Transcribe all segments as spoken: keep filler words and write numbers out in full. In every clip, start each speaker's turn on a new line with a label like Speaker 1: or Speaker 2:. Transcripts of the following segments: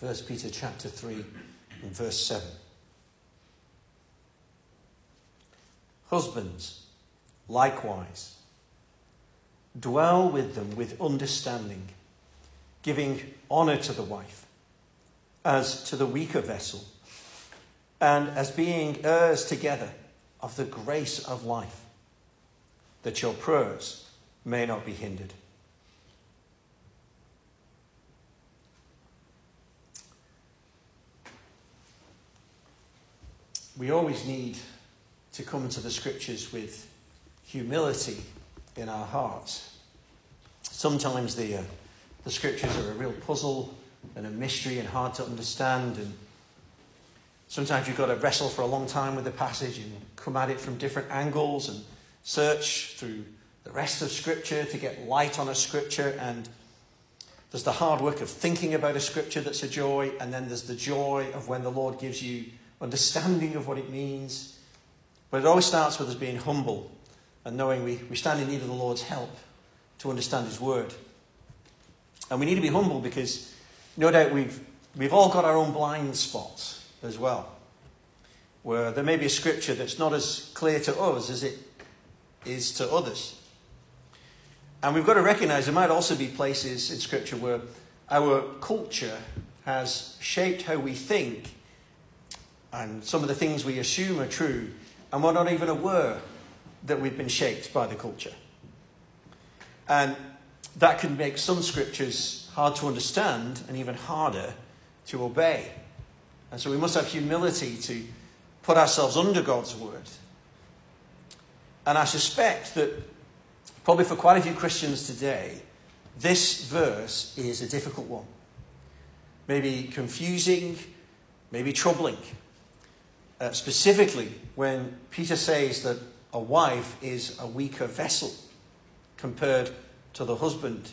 Speaker 1: First Peter chapter three and verse seven. Husbands, likewise, dwell with them with understanding, giving honour to the wife, as to the weaker vessel, and as being heirs together of the grace of life, that your prayers may not be hindered. We always need to come to the scriptures with humility in our hearts. Sometimes the, uh, the scriptures are a real puzzle and a mystery and hard to understand, and sometimes you've got to wrestle for a long time with the passage and come at it from different angles and search through the rest of scripture to get light on a scripture. And there's the hard work of thinking about a scripture that's a joy, and then there's the joy of when the Lord gives you understanding of what it means. But it always starts with us being humble and knowing we, we stand in need of the Lord's help to understand his word. And we need to be humble because no doubt we've we've all got our own blind spots as well, where there may be a scripture that's not as clear to us as it is to others. And we've got to recognize there might also be places in scripture where our culture has shaped how we think, and some of the things we assume are true, and we're not even aware that we've been shaped by the culture. And that can make some scriptures hard to understand and even harder to obey. And so we must have humility to put ourselves under God's word. And I suspect that probably for quite a few Christians today, this verse is a difficult one. Maybe confusing, maybe troubling. Uh, specifically when Peter says that a wife is a weaker vessel compared to the husband.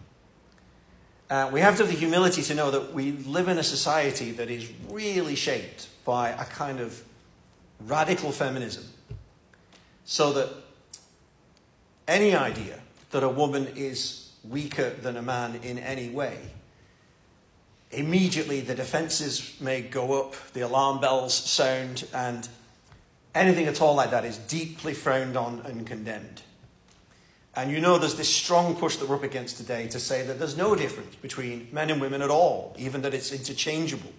Speaker 1: Uh, we have to have the humility to know that we live in a society that is really shaped by a kind of radical feminism. So that any idea that a woman is weaker than a man in any way, immediately the defences may go up, the alarm bells sound, and anything at all like that is deeply frowned on and condemned. And you know there's this strong push that we're up against today to say that there's no difference between men and women at all, even that it's interchangeable.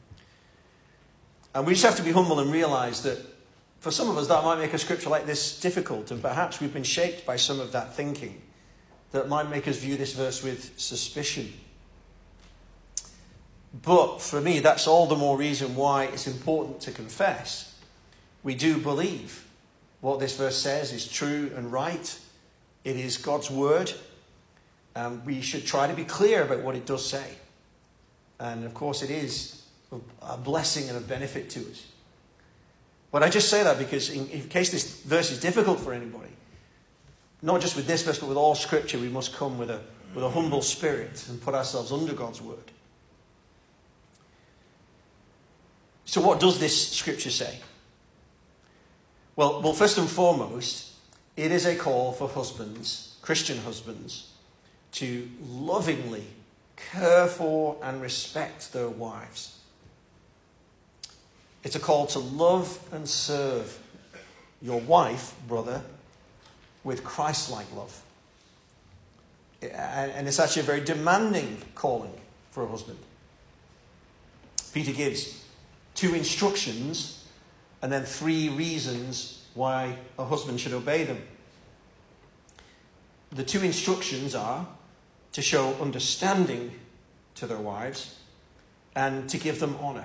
Speaker 1: And we just have to be humble and realise that for some of us that might make a scripture like this difficult, and perhaps we've been shaped by some of that thinking that might make us view this verse with suspicion. But for me, that's all the more reason why it's important to confess. We do believe what this verse says is true and right. It is God's word. Um, we should try to be clear about what it does say. And of course, it is a blessing and a benefit to us. But I just say that because in, in case this verse is difficult for anybody, not just with this verse, but with all scripture, we must come with a, with a humble spirit and put ourselves under God's word. So what does this scripture say? Well, well, first and foremost, it is a call for husbands, Christian husbands, to lovingly care for and respect their wives. It's a call to love and serve your wife, brother, with Christ-like love. And it's actually a very demanding calling for a husband. Peter gives two instructions and then three reasons why a husband should obey them. The two instructions are to show understanding to their wives and to give them honour.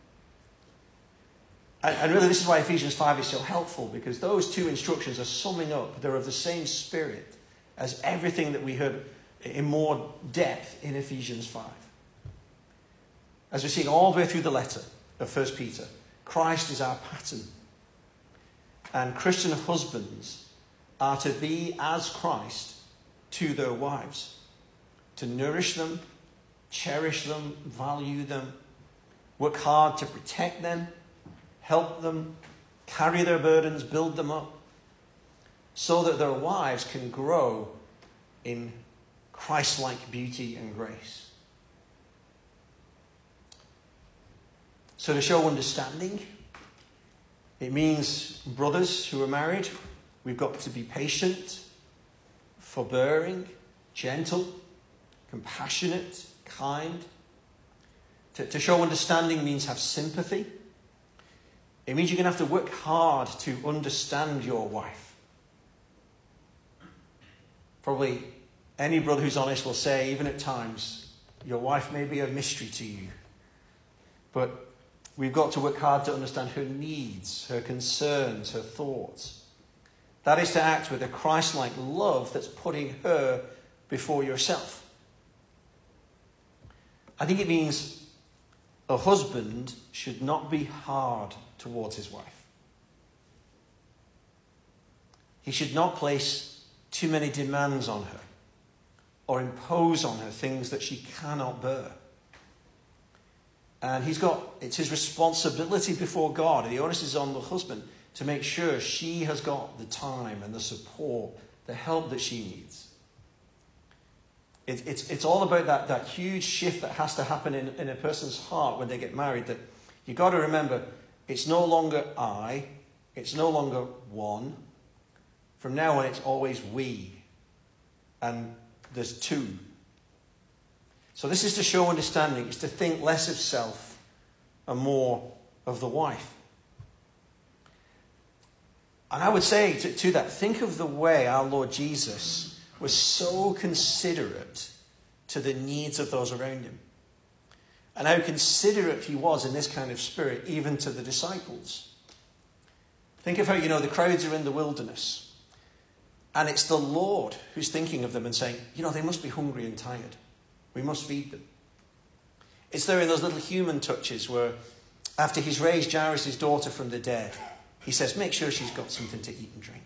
Speaker 1: And, and really this is why Ephesians five is so helpful, because those two instructions are summing up, they're of the same spirit as everything that we heard in more depth in Ephesians five. As we're seeing all the way through the letter of First Peter, Christ is our pattern. And Christian husbands are to be as Christ to their wives. To nourish them, cherish them, value them, work hard to protect them, help them, carry their burdens, build them up, so that their wives can grow in Christ-like beauty and grace. So to show understanding, it means brothers who are married, we've got to be patient, forbearing, gentle, compassionate, kind. To, to show understanding means have sympathy. It means you're going to have to work hard to understand your wife. Probably any brother who's honest will say, even at times, your wife may be a mystery to you. But we've got to work hard to understand her needs, her concerns, her thoughts. That is to act with a Christ-like love that's putting her before yourself. I think it means a husband should not be hard towards his wife. He should not place too many demands on her or impose on her things that she cannot bear. And he's got, it's his responsibility before God, and the onus is on the husband to make sure she has got the time and the support, the help that she needs. It, it's, it's all about that, that huge shift that has to happen in, in a person's heart when they get married, that you've got to remember, it's no longer I, it's no longer one. From now on, it's always we. And there's two. So this is to show understanding. It's to think less of self and more of the wife. And I would say to, to that, think of the way our Lord Jesus was so considerate to the needs of those around him. And how considerate he was in this kind of spirit, even to the disciples. Think of how, you know, the crowds are in the wilderness. And it's the Lord who's thinking of them and saying, you know, they must be hungry and tired. We must feed them. It's there in those little human touches where after he's raised Jairus' daughter from the dead, he says, make sure she's got something to eat and drink.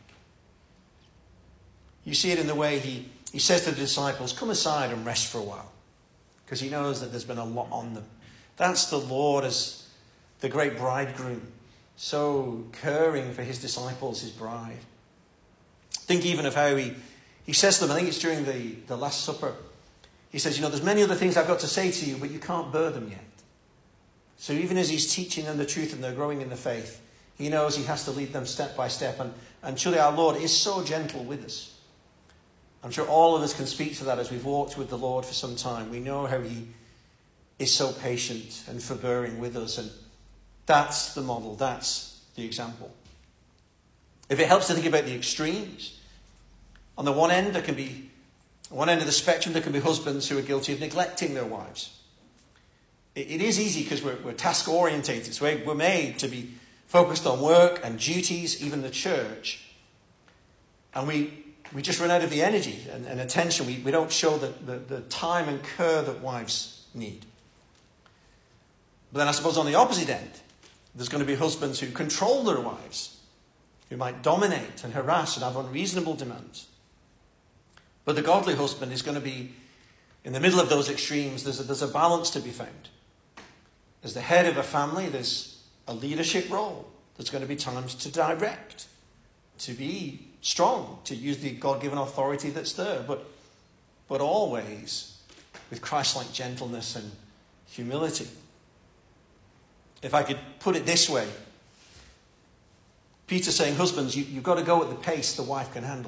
Speaker 1: You see it in the way he, he says to the disciples, come aside and rest for a while. Because he knows that there's been a lot on them. That's the Lord as the great bridegroom, so caring for his disciples, his bride. Think even of how he, he says to them, I think it's during the, the Last Supper, he says, you know, there's many other things I've got to say to you, but you can't bear them yet. So even as he's teaching them the truth and they're growing in the faith, he knows he has to lead them step by step. And, and truly our Lord is so gentle with us. I'm sure all of us can speak to that as we've walked with the Lord for some time. We know how he is so patient and forbearing with us. And that's the model. That's the example. If it helps to think about the extremes, on the one end, there can be, one end of the spectrum, there can be husbands who are guilty of neglecting their wives. It, it is easy because we're, we're task-orientated. So we're, we're made to be focused on work and duties, even the church. And we we just run out of the energy and, and attention. We, we don't show the, the, the time and care that wives need. But then I suppose on the opposite end, there's going to be husbands who control their wives, who might dominate and harass and have unreasonable demands. But the godly husband is going to be in the middle of those extremes. There's a, there's a balance to be found. As the head of a family, there's a leadership role. There's going to be times to direct, to be strong, to use the God-given authority that's there, but, but always with Christ-like gentleness and humility. If I could put it this way, Peter's saying, husbands, you, you've got to go at the pace the wife can handle.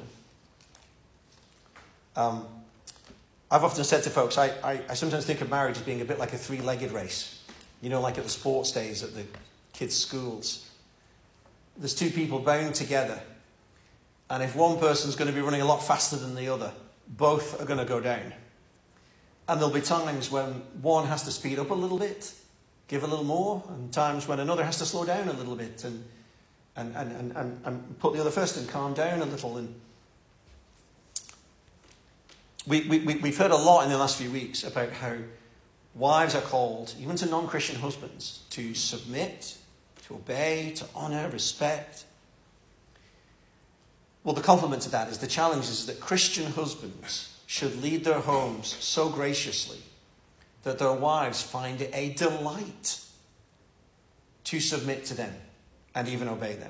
Speaker 1: Um, I've often said to folks, I, I, I sometimes think of marriage as being a bit like a three-legged race. You know, like at the sports days at the kids' schools. There's two people bound together. And if one person's going to be running a lot faster than the other, both are going to go down. And there'll be times when one has to speed up a little bit, give a little more, and times when another has to slow down a little bit and and, and, and, and put the other first and calm down a little. And we, we, we've heard a lot in the last few weeks about how wives are called, even to non-Christian husbands, to submit, to obey, to honour, respect. Well, the complement to that is the challenge is that Christian husbands should lead their homes so graciously that their wives find it a delight to submit to them and even obey them.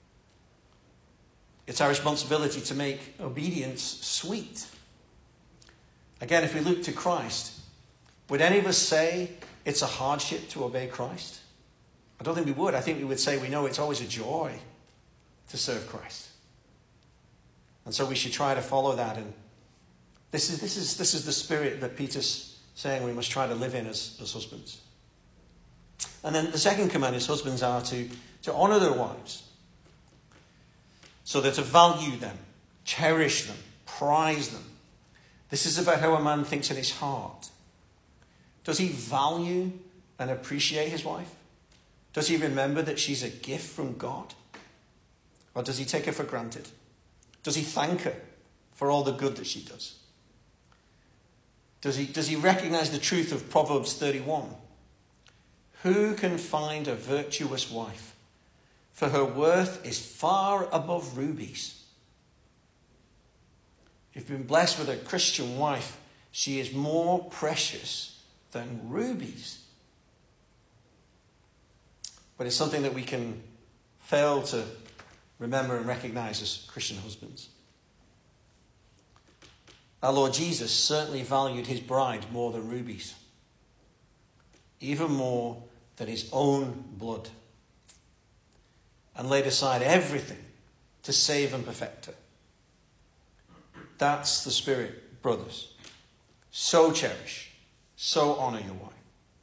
Speaker 1: It's our responsibility to make obedience sweet. Again, if we look to Christ, would any of us say it's a hardship to obey Christ? I don't think we would. I think we would say we know it's always a joy to serve Christ. And so we should try to follow that. And this is this is this is the spirit that Peter's saying we must try to live in as, as husbands. And then the second command is husbands are to, to honour their wives. So they're to value them, cherish them, prize them. This is about how a man thinks in his heart. Does he value and appreciate his wife? Does he remember that she's a gift from God? Or does he take her for granted? Does he thank her for all the good that she does? Does he, does he recognize the truth of Proverbs thirty-one? Who can find a virtuous wife? For her worth is far above rubies. If you've been blessed with a Christian wife, she is more precious than rubies. But it's something that we can fail to remember and recognize as Christian husbands. Our Lord Jesus certainly valued his bride more than rubies, even more than his own blood, and laid aside everything to save and perfect her. That's the spirit, brothers. So cherish, so honour your wife.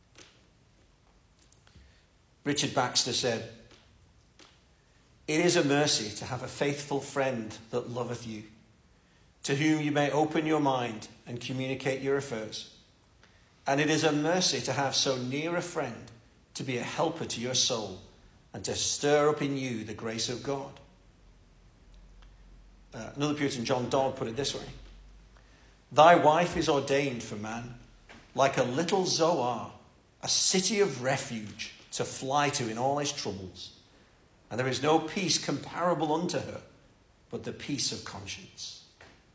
Speaker 1: Richard Baxter said, "It is a mercy to have a faithful friend that loveth you, to whom you may open your mind and communicate your affairs. And it is a mercy to have so near a friend to be a helper to your soul and to stir up in you the grace of God." Uh, another Puritan, John Dodd, put it this way: "Thy wife is ordained for man, like a little Zoar, a city of refuge to fly to in all his troubles. And there is no peace comparable unto her, but the peace of conscience."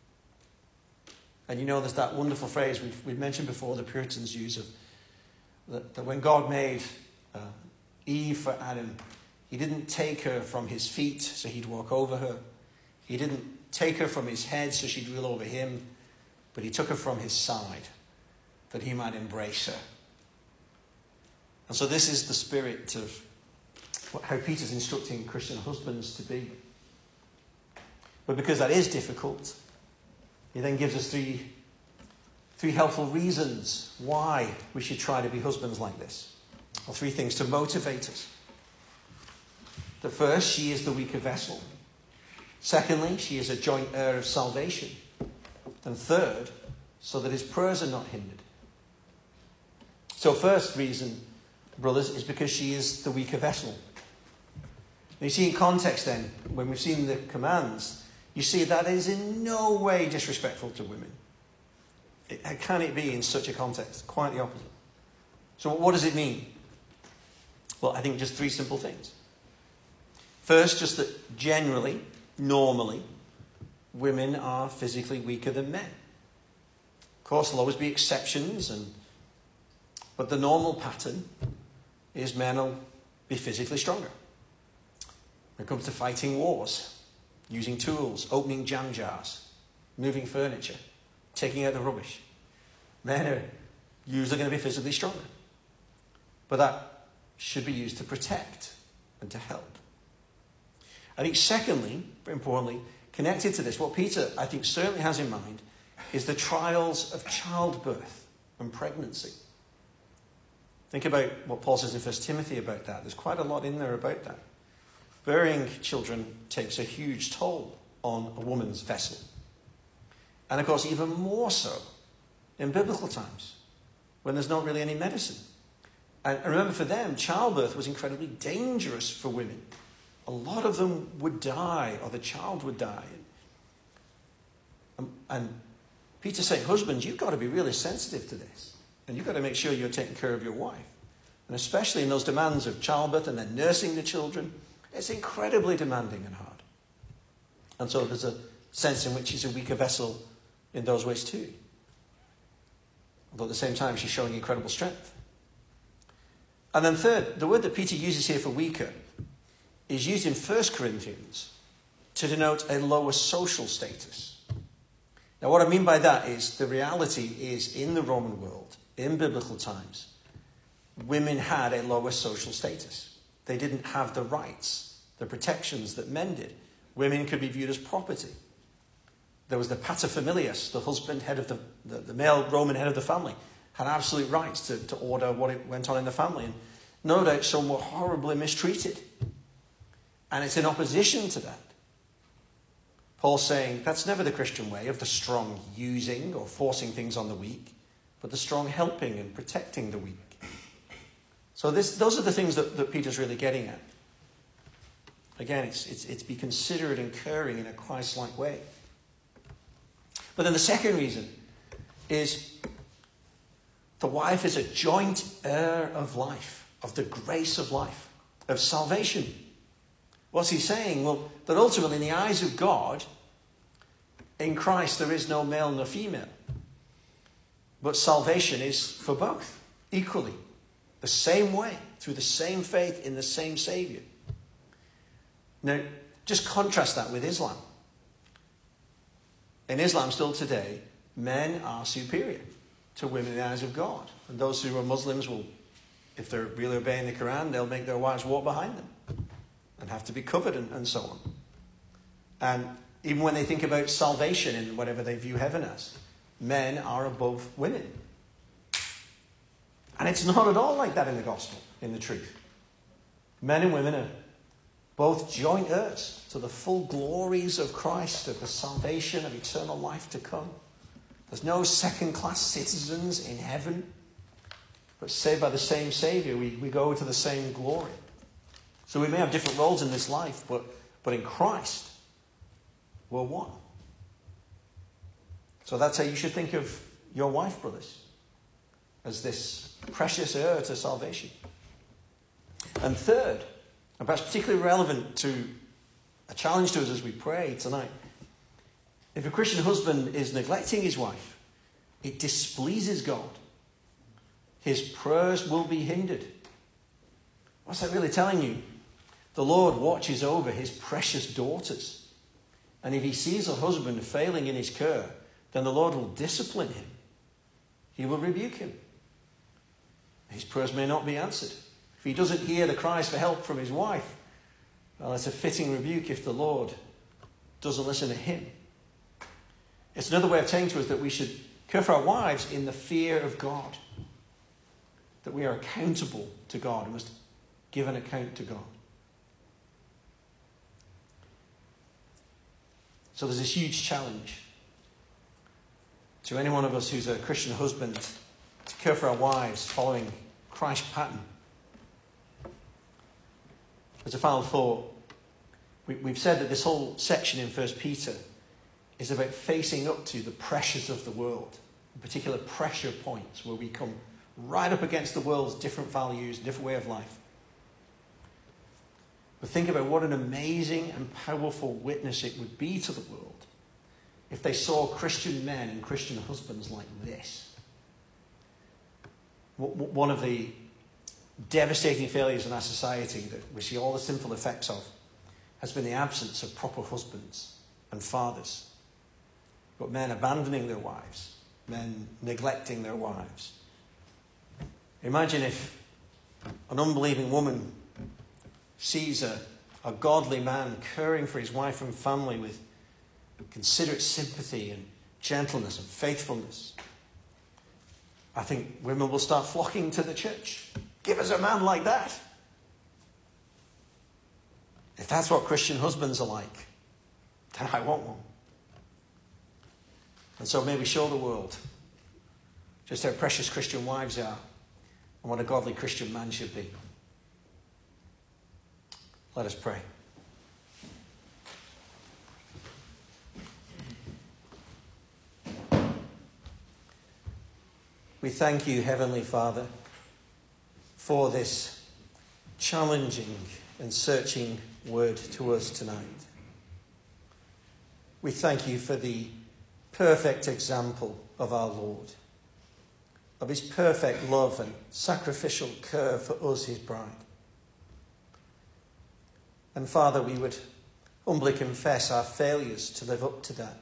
Speaker 1: And you know, there's that wonderful phrase we've, we've mentioned before, the Puritans use of that, that when God made uh, Eve for Adam, he didn't take her from his feet so he'd walk over her. He didn't take her from his head so she'd rule over him, but he took her from his side that he might embrace her. And so this is the spirit of how Peter's instructing Christian husbands to be. But because that is difficult, he then gives us three, three helpful reasons why we should try to be husbands like this. Or three things to motivate us. The first, she is the weaker vessel. Secondly, she is a joint heir of salvation. And third, so that his prayers are not hindered. So first reason, brothers, is because she is the weaker vessel. And you see in context then, when we've seen the commands, you see that is in no way disrespectful to women. It, how can it be in such a context? Quite the opposite. So what does it mean? Well, I think just three simple things. First, just that generally, normally, women are physically weaker than men. Of course, there'll always be exceptions, and but the normal pattern is men will be physically stronger. When it comes to fighting wars, using tools, opening jam jars, moving furniture, taking out the rubbish, men are usually going to be physically stronger. But that should be used to protect and to help. I think secondly, very importantly, connected to this, what Peter, I think, certainly has in mind is the trials of childbirth and pregnancy. Think about what Paul says in First Timothy about that. There's quite a lot in there about that. Bearing children takes a huge toll on a woman's vessel. And of course, even more so in biblical times, when there's not really any medicine. And remember, for them, childbirth was incredibly dangerous for women. A lot of them would die, or the child would die. And, and Peter's saying, husbands, you've got to be really sensitive to this. And you've got to make sure you're taking care of your wife. And especially in those demands of childbirth and then nursing the children, it's incredibly demanding and hard. And so there's a sense in which she's a weaker vessel in those ways too. Although at the same time, she's showing incredible strength. And then third, the word that Peter uses here for weaker is used in First Corinthians to denote a lower social status. Now, what I mean by that is the reality is in the Roman world, in biblical times, women had a lower social status. They didn't have the rights, the protections that men did. Women could be viewed as property. There was the paterfamilias, the husband, head of the, the, the male Roman head of the family, had absolute rights to, to order what it went on in the family. And no doubt some were horribly mistreated. And it's in opposition to that. Paul's saying that's never the Christian way of the strong using or forcing things on the weak, but the strong helping and protecting the weak. So this, those are the things that, that Peter's really getting at. Again, it's, it's, it's be considerate and caring in a Christ-like way. But then the second reason is the wife is a joint heir of life, of the grace of life, of salvation. What's he saying? Well, that ultimately in the eyes of God, in Christ there is no male nor female. But salvation is for both, equally, the same way, through the same faith in the same Saviour. Now, just contrast that with Islam. In Islam still today, men are superior to women in the eyes of God. And those who are Muslims will, if they're really obeying the Quran, they'll make their wives walk behind them and have to be covered and, and so on. And even when they think about salvation in whatever they view heaven as, men are above women. And it's not at all like that in the gospel, in the truth. Men and women are both joint heirs to the full glories of Christ, of the salvation of eternal life to come. There's no second-class citizens in heaven, but saved by the same Saviour, we, we go to the same glory. So we may have different roles in this life, but, but in Christ, we're one. So that's how you should think of your wife, brothers, as this precious heir to salvation. And third, and perhaps particularly relevant to a challenge to us as we pray tonight, if a Christian husband is neglecting his wife, it displeases God. His prayers will be hindered. What's that really telling you? The Lord watches over his precious daughters. And if he sees a husband failing in his care, then the Lord will discipline him. He will rebuke him. His prayers may not be answered. If he doesn't hear the cries for help from his wife, well, it's a fitting rebuke if the Lord doesn't listen to him. It's another way of saying to us that we should care for our wives in the fear of God. That we are accountable to God and must give an account to God. So there's this huge challenge to any one of us who's a Christian husband to care for our wives following Christ's pattern. As a final thought, we, we've said that this whole section in First Peter is about facing up to the pressures of the world, in particular pressure points where we come right up against the world's different values, different way of life. But think about what an amazing and powerful witness it would be to the world if they saw Christian men and Christian husbands like this. One of the devastating failures in our society that we see all the sinful effects of has been the absence of proper husbands and fathers. But men abandoning their wives, men neglecting their wives. Imagine if an unbelieving woman sees a, a godly man caring for his wife and family with considerate sympathy and gentleness and faithfulness. I think women will start flocking to the church. Give us a man like that. If that's what Christian husbands are like, then I want one. And so may we show the world just how precious Christian wives are and what a godly Christian man should be. Let us pray. We thank you, Heavenly Father, for this challenging and searching word to us tonight. We thank you for the perfect example of our Lord, of his perfect love and sacrificial care for us, his bride. And Father, we would humbly confess our failures to live up to that.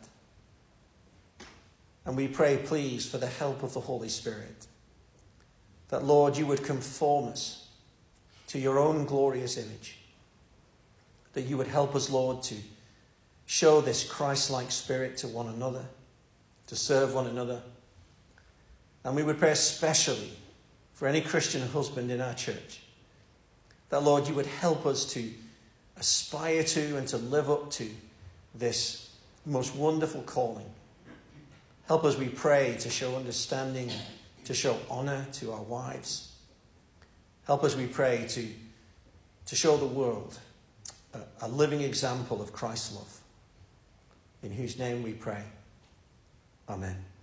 Speaker 1: And we pray, please, for the help of the Holy Spirit, that, Lord, you would conform us to your own glorious image. That you would help us, Lord, to show this Christ-like spirit to one another, to serve one another. And we would pray especially for any Christian husband in our church, that, Lord, you would help us to aspire to and to live up to this most wonderful calling. Help us, we pray, to show understanding, to show honour to our wives. Help us, we pray, to, to show the world a, a living example of Christ's love. In whose name we pray. Amen.